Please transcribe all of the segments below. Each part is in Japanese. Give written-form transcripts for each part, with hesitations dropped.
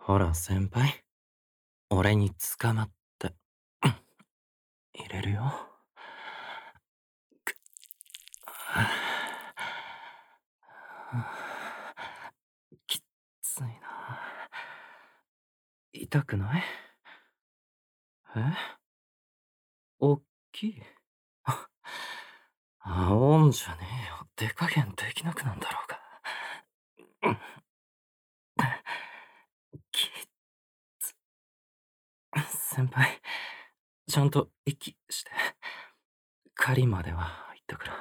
ほら先輩、俺に捕まって、入れるよ。きっついな。痛くない？え？おっきい？あおんじゃねえよ。手加減できなくなんだろうが。きっ先輩、ちゃんと息して。狩りまでは行ったから。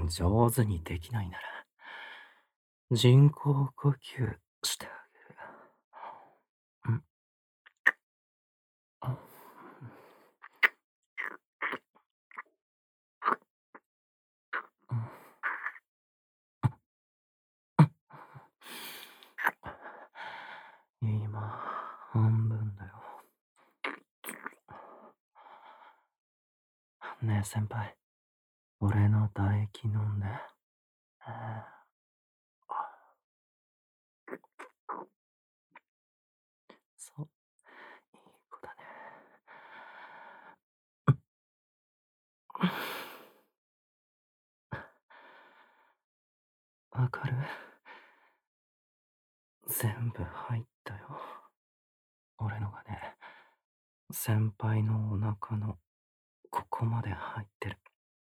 上手にできないなら、人工呼吸してあげる。あ今、半分だよ。ねえ先輩、俺の唾液飲んで。そう、いい子だね。わかる？全部入ったよ。俺のがね、先輩のお腹のここまで入ってる。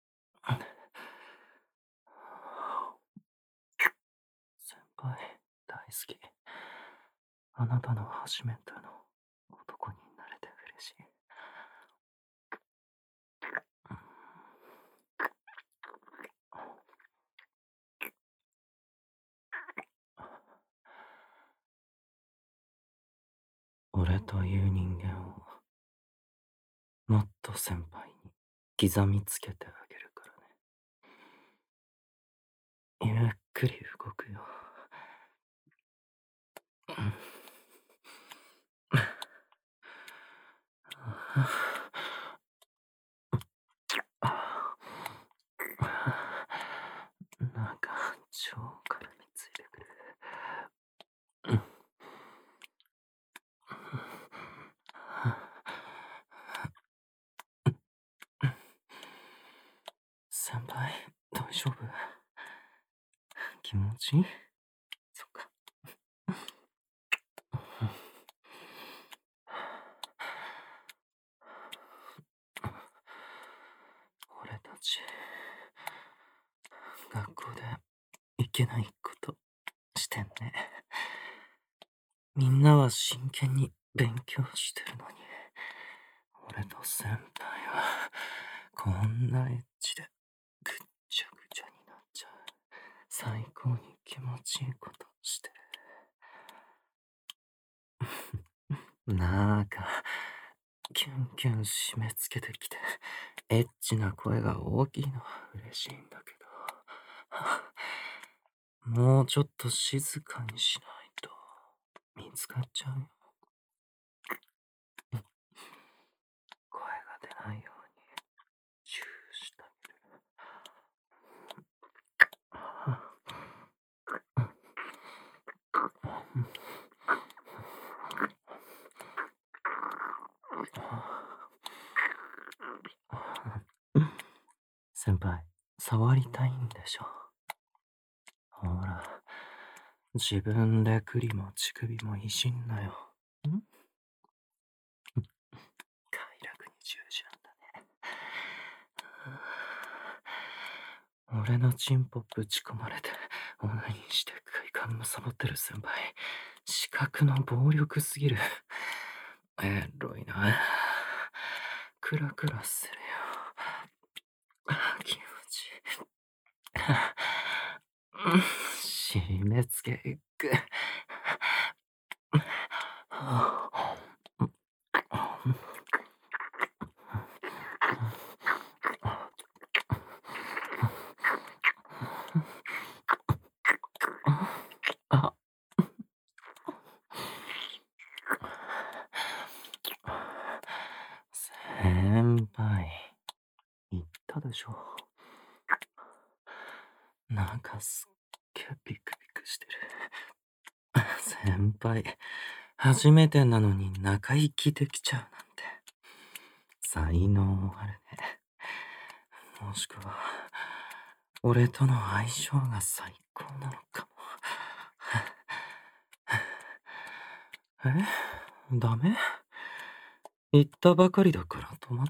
先輩、大好き。あなたの初めての男になれて嬉しい。俺という人間をもっと先輩に刻みつけてあげるからね。ゆっくり動くよ。なんか超絡みついてくる。先輩、大丈夫？気持ちいい？そっか。俺たち、学校でいけないことしてんね。みんなは真剣に勉強してるのに、俺と先輩はこんなエッチでぐっちゃぐちゃになっちゃう。最高に気持ちいいことしてる。なんか、キュンキュン締め付けてきて、エッチな声が大きいのは嬉しいんだけど、もうちょっと静かにしないと見つかっちゃうよ。声が出ないようにチューしてあげる。先輩、触りたいんでしょ？ほら、自分で栗も乳首もいじんなよ。快楽に従順だね。俺のチンポぶち込まれて、オナニーして快感むさぼってる先輩。視覚の暴力すぎる。エロいな。クラクラするよ。気持ちいい。締め付けいく。あ、先輩、言ったでしょ？なんかすっげえビクビクしてる。 先輩、初めてなのに仲良きできちゃうなんて。才能あるね。もしくは、俺との相性が最高なのかも。ダメ？言ったばかりだから止まって。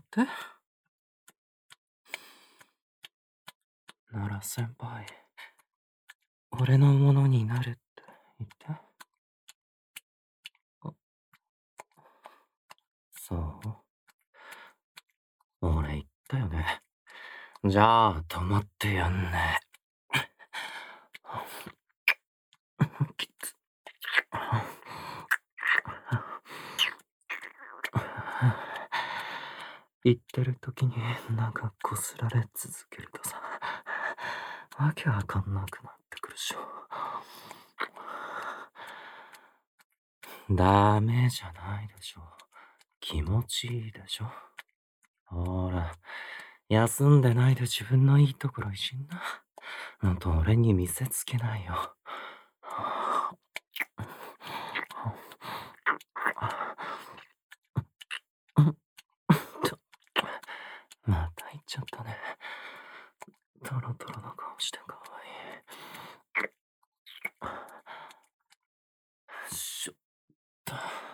なら先輩、俺のものになるって言って。あ、そう俺言ったよね。じゃあ、止まってやんね。きつ。言ってる時になんかこすられ続けるとさ、わけわかんなくなってくるでしょ。ダメじゃないでしょ。気持ちいいでしょ。ほら、休んでないで自分のいいところいじんな。ほんと俺に見せつけないよ。また言っちゃったね。トロトロの顔してかわいい。しょっと。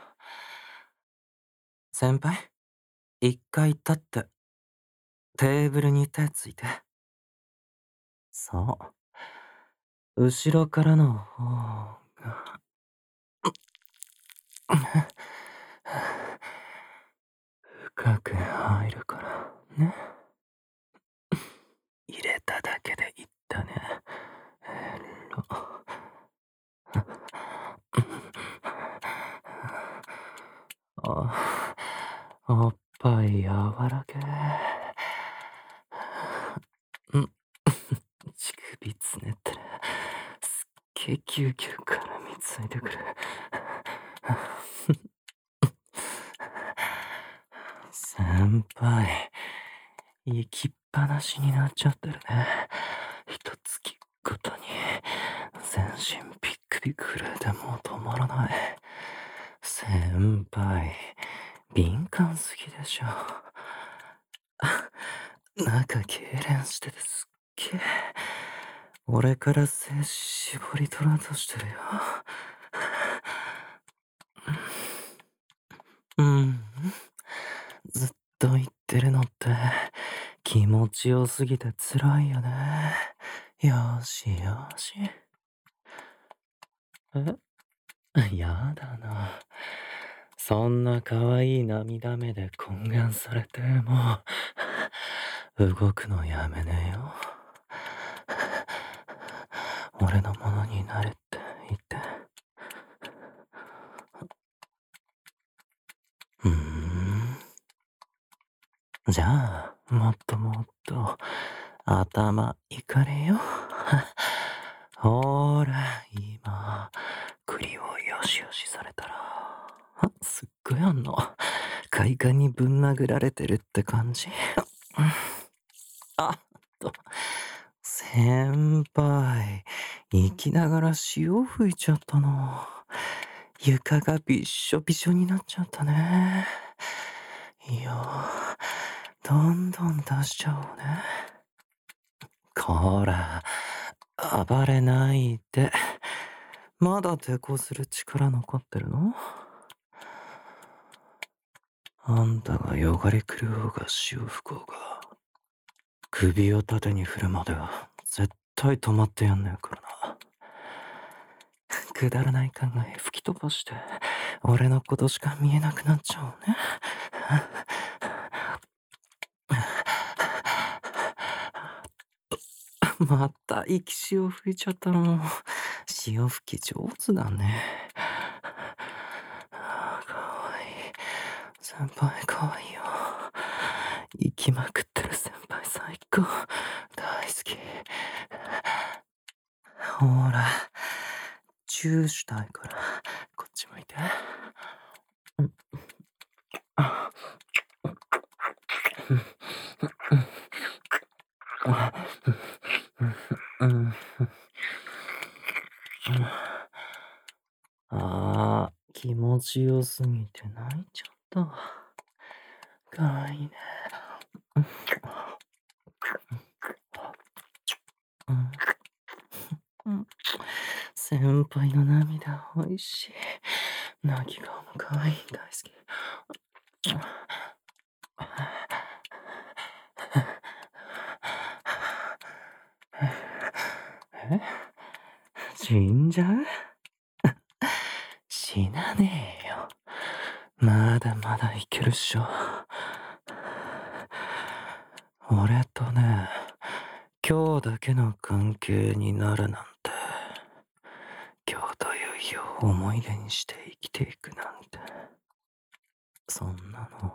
先輩、一回立って、テーブルに手ついて。そう。後ろからの方が、深く入るからね。入れただけで言ったね。おっぱい柔らけ。乳首つねってる。すっげえキューキュー絡みついてくる。先輩、行きっぱなしになっちゃってるね。一月ごとに全身ビックビック震えてもう止まらない。先輩、敏感すぎでしょ。中痙攣しててすっげえ。俺から精子絞り取ろうとしてるよ。ずっと言ってるのって気持ちよすぎて辛いよね。よしよし。やだな。そんな可愛い涙目で懇願されても動くのやめねよ。俺のものになれって言って。じゃあ、もっともっと頭いかれよ。ほら、今、栗をよしよしされたら、すっごいあんの。快感にぶん殴られてるって感じ。あと、先輩、生きながら潮吹いちゃったの。床がびっしょびしょになっちゃったね。いいよ、どんどん出しちゃおうね。こら、暴れないで。まだ抵抗する力残ってるの？あんたがよがり狂おうが潮吹こうが、首を縦に振るまでは絶対止まってやんねえからな。くだらない考え吹き飛ばして、俺のことしか見えなくなっちゃおうね。また息潮吹いちゃったの。潮吹き上手だね。かわいい。先輩かわいいよ。息まくってる先輩最高。大好き。ほら、チューしたいから、こっち向いて。 気持ちよすぎて泣いちゃった。かわいいね。先輩の涙おいしい。泣き顔もかわいい。大好き。死んじゃう？死なねえよ。まだまだいけるっしょ。俺とね、今日だけの関係になるなんて、今日という日を思い出にして生きていくなんて、そんなの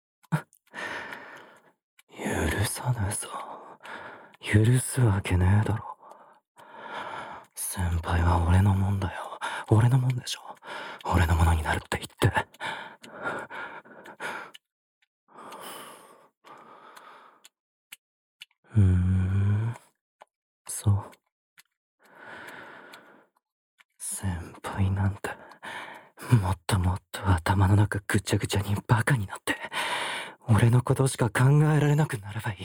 許さねえぞ。許すわけねえだろ。先輩は俺のもんだよ。俺のもんでしょ。俺のものになるって言って。そう。先輩なんて、もっともっと頭の中ぐちゃぐちゃにバカになって、俺のことしか考えられなくなればいい。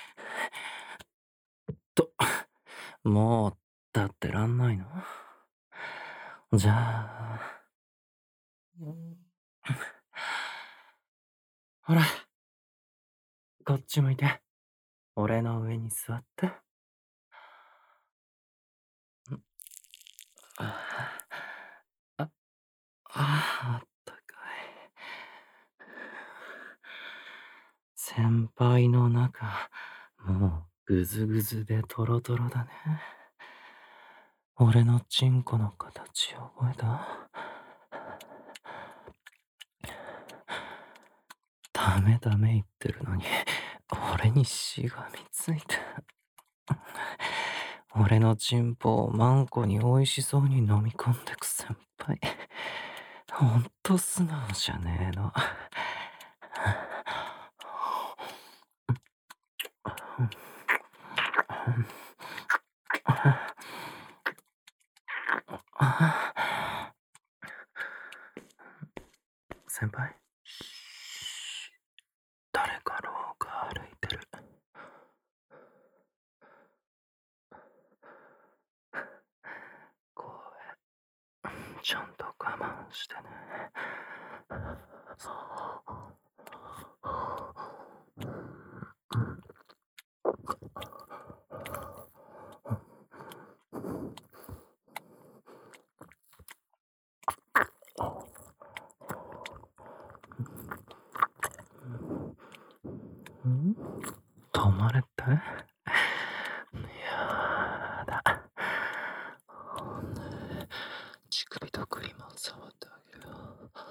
もう、立ってらんないの？じゃあ、ほら、こっち向いて。俺の上に座って。あったかい。先輩の中、もうぐずぐずでトロトロだね。俺のチンコの形覚えた？ダメダメ言ってるのに、俺にしがみついて。俺のチンポをマンコに美味しそうに飲み込んでく先輩。ほんと素直じゃねえの。先輩、誰か廊下歩いてる。ちゃんと我慢してね。止まれって？やだ。乳首とクリマン触ってあげるよ。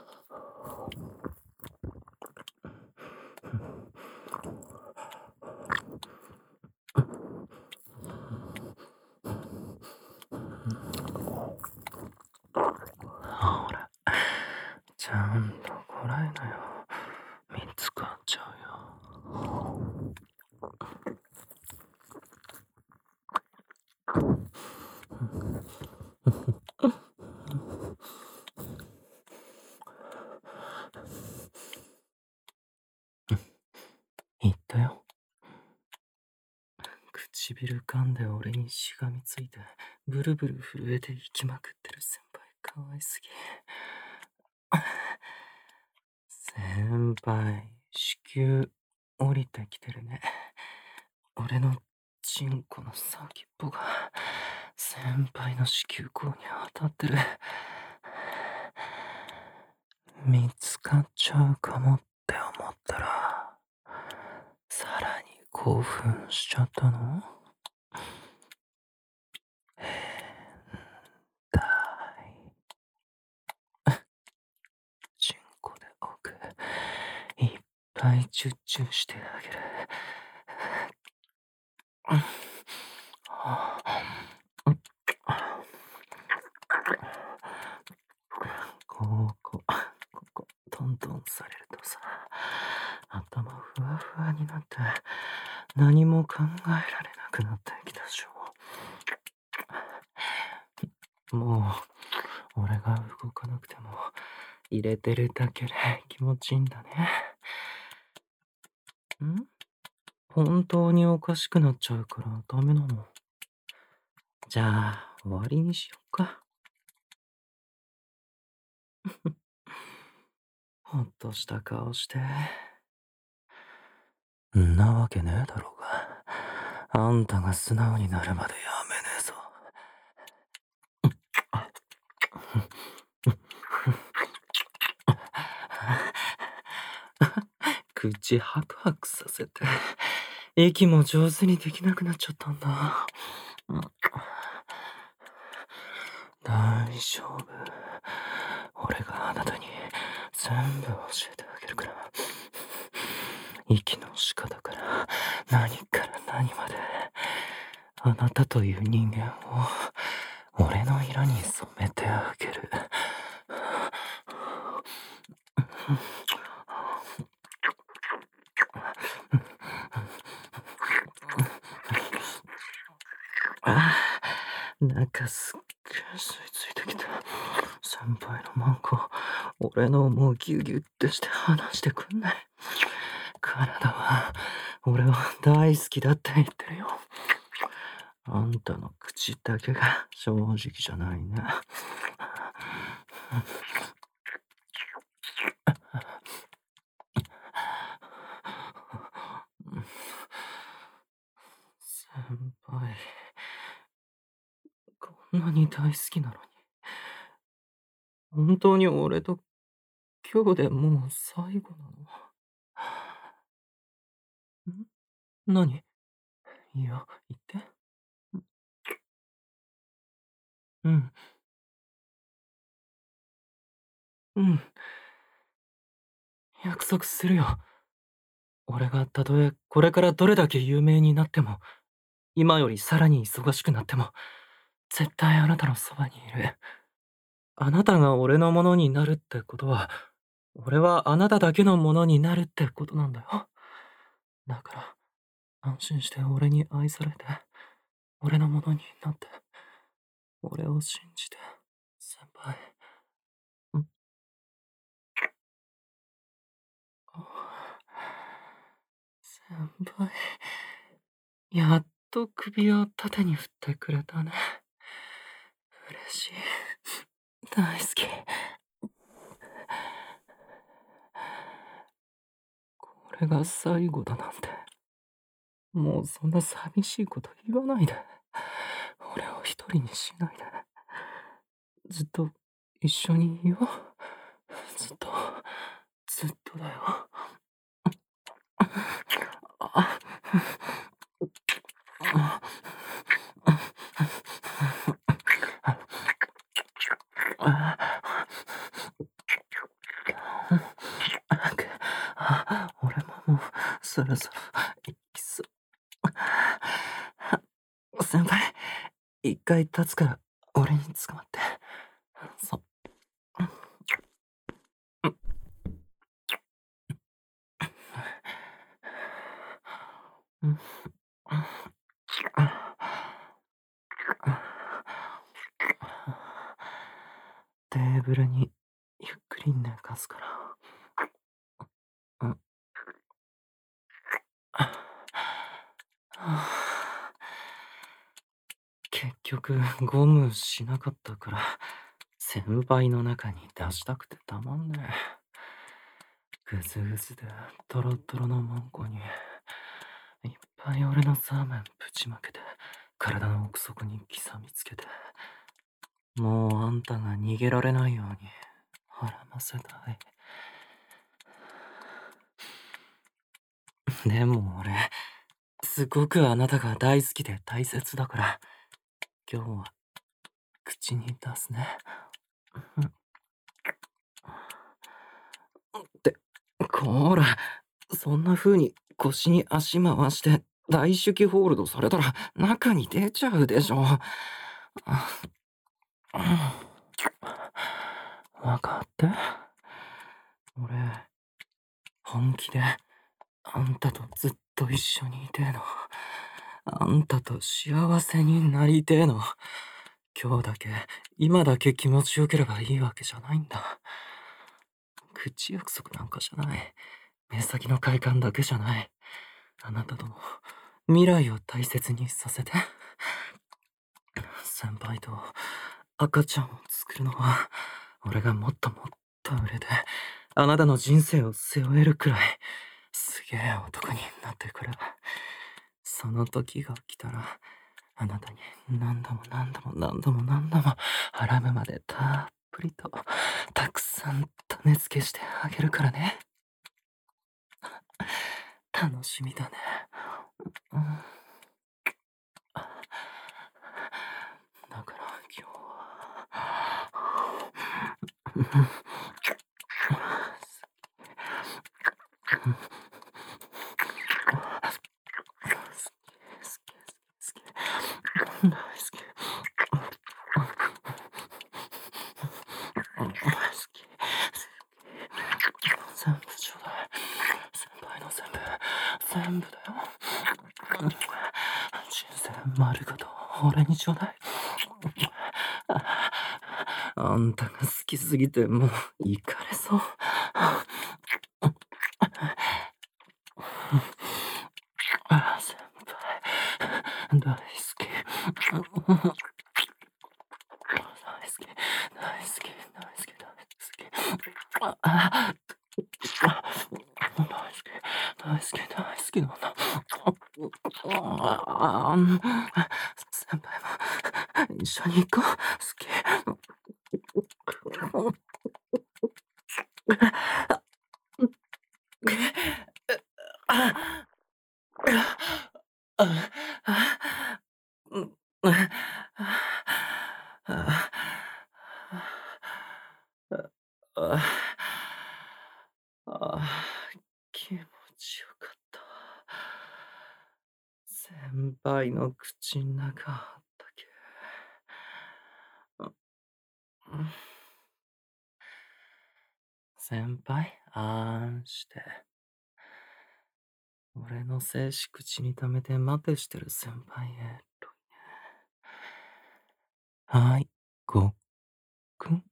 ほら、ちゃんとこらえなよ。見つかっちゃうよ。言ったよ。唇噛んで俺にしがみついて、ブルブル震えて息きまくってる先輩、かわいすぎ。先輩、子宮降りてきてるね。俺のチンコの先っぽが先輩の子宮口に当たってる。見つかっちゃうかもって思ったら、さらに興奮しちゃったの？だい。チンコで奥、いっぱいチュッチュしてあげる。ここ、トントンされるとさ、頭ふわふわになって、何も考えられなくなってきたでしょ。もう、 俺が動かなくても入れてるだけで気持ちいいんだね。本当におかしくなっちゃうからダメなの？じゃあ終わりにしよっか。ほっとした顔して。んなわけねえだろうが。あんたが素直になるまでやめねえぞ。口ハクハクさせて、息も上手にできなくなっちゃったんだ。大丈夫。俺があなたに全部教えてあげるから。息の仕方から何から何まで、あなたという人間を俺の色に染めてあげる。なんかすっげえ吸い付いてきた。先輩のマンコ、俺のもうギュギュってして離してくんない。体は俺は大好きだって言ってるよ。あんたの口だけが正直じゃないね。先輩、こんなに大好きなのに、本当に俺と今日でもう最後なの？何？いや、言って。うん、うん、約束するよ。俺がたとえこれからどれだけ有名になっても、今よりさらに忙しくなっても、絶対あなたのそばにいる。あなたが俺のものになるってことは、俺はあなただけのものになるってことなんだよ。だから、安心して俺に愛されて、俺のものになって、俺を信じて、先輩。ん先輩。やっと首を縦に振ってくれたね。嬉しい。大好き。これが最後だなんて。もうそんな寂しいこと言わないで。俺を一人にしないで。ずっと一緒にいよう。ずっと、ずっとだよ。あ俺ももうそろそろ行きそう。先輩、一回立つから俺に捕まって。そう。テーブルにゆっくり寝かすから。結局ゴムしなかったから先輩の中に出したくてたまんねえ。ぐずぐずでトロトロのマンコにいっぱい俺のサーメンぶちまけて体の奥底に刻みつけて、もうあんたが逃げられないように腹ませたい。でも俺すごくあなたが大好きで大切だから今日は口に出すね。ってこら、そんな風に腰に足回して大手記ホールドされたら中に出ちゃうでしょ。わかって。俺本気であんたとずっと一緒にいてえの。あんたと幸せになりてえの。 今日だけ、今だけ気持ちよければいいわけじゃないんだ。口約束なんかじゃない。目先の快感だけじゃない。あなたとの未来を大切にさせて。先輩と赤ちゃんを作るのは、俺がもっともっと売れて、あなたの人生を背負えるくらい、すげえ男になってくる。その時が来たら、あなたに何度も何度も何度も何度も腹部までたっぷりと、たくさん種付けしてあげるからね。楽しみだね。うん、だから今日は、大好き。全部ちょうだい。先輩の全部だよ。人生丸ごと俺にちょうだい。あんたが好きすぎてもうイかれそう。先輩、大好き。大好き、大好き、大好き、大好き。大好き、大好きなんだ。先輩も一緒に行こう。好き。気持ちよかった。先輩の口ん中あったけ。先輩、あんして。俺の精子口に溜めて待てしてる先輩へ。はい、ごっくん。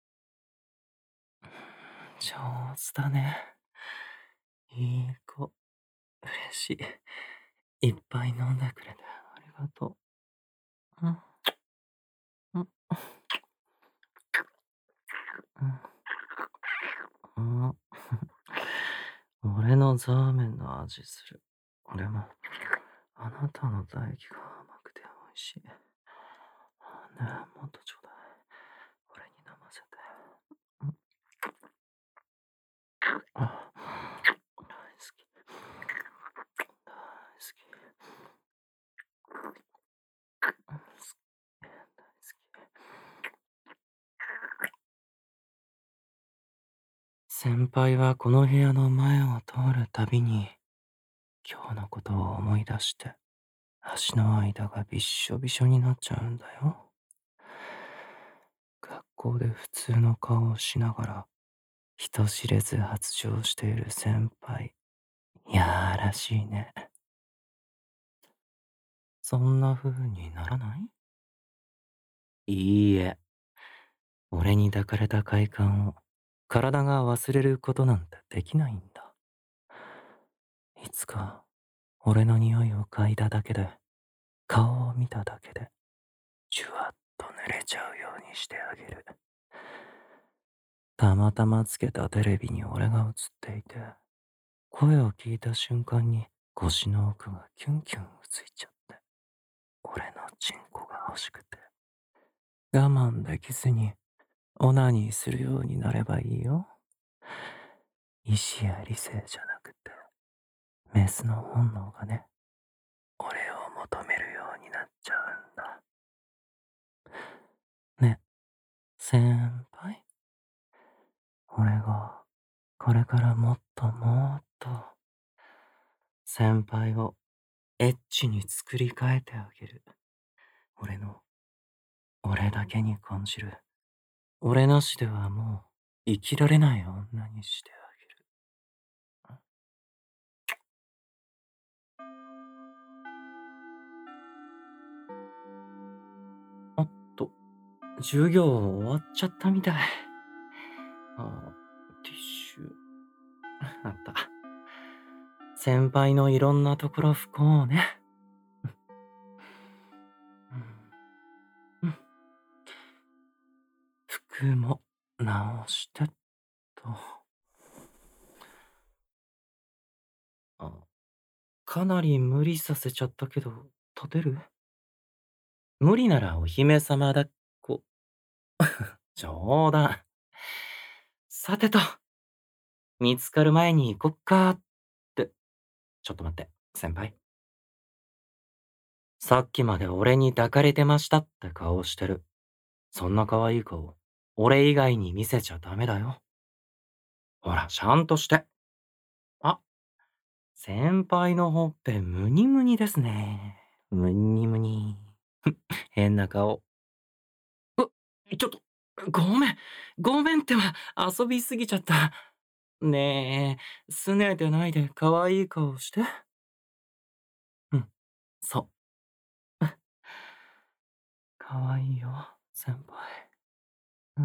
上手だね。いい子。嬉しい。いっぱい飲んでくれてありがとう。うん、うん、うん。俺のザーメンの味する。でも、あなたの唾液が甘くて美味しい。ねえ、もっとちょうだい。俺に飲ませて。うん、大好き。大好き。大好き。先輩はこの部屋の前を通るたびに、今日のことを思い出して、足の間がびっしょびしょになっちゃうんだよ。学校で普通の顔をしながら、人知れず発情している先輩。いやらしいね。そんな風にならない？いいえ。俺に抱かれた快感を体が忘れることなんてできないんだ。いつか俺の匂いを嗅いだだけで、顔を見ただけで、じゅわっと濡れちゃうようにしてあげる。たまたまつけたテレビに俺が映っていて、声を聞いた瞬間に腰の奥がキュンキュンついちゃって、俺のチンコが欲しくて、我慢できずにオナニーするようになればいいよ。意志や理性じゃなくて、メスの本能がね、俺を求めるようになっちゃうんだ。ね、先輩。俺が、これからもっともっと、先輩をエッチに作り変えてあげる。俺の、俺だけに感じる。俺なしではもう生きられない女にしてあげる。おっと、 授業終わっちゃったみたい。ティッシュ。あった。先輩のいろんなところ不幸ね。うん。服も直してっと。あ、かなり無理させちゃったけど、立てる？無理ならお姫様抱っこ。冗談。さてと、見つかる前に行こっかって。ちょっと待って、先輩。さっきまで俺に抱かれてましたって顔してる。そんな可愛い顔、俺以外に見せちゃダメだよ。ほら、ちゃんとして。あ、先輩のほっぺムニムニですね。ムニムニ。変な顔。ちょっと、ごめん。ごめんってば、遊びすぎちゃった。ねえ、拗ねてないで可愛い顔して。うん、そう。可愛いよ、先輩。うん。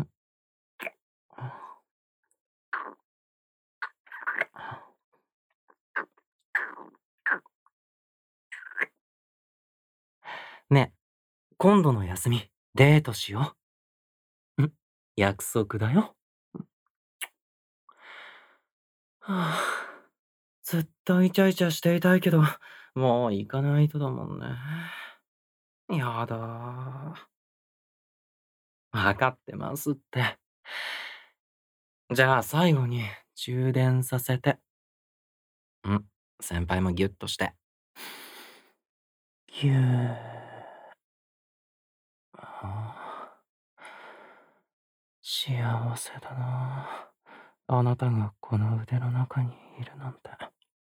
ねえ、今度の休み、デートしよう。約束だよ。はあ、ずっとイチャイチャしていたいけど、もう行かないとだもんね。やだ。わかってますって。じゃあ最後に充電させて。先輩もギュッとして。ぎゅー。あ幸せだな。あなたがこの腕の中にいるなんて。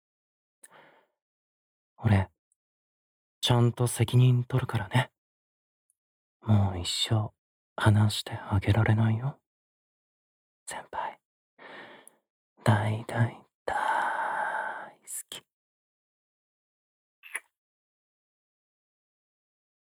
俺、ちゃんと責任取るからね。もう一生話してあげられないよ。先輩。大大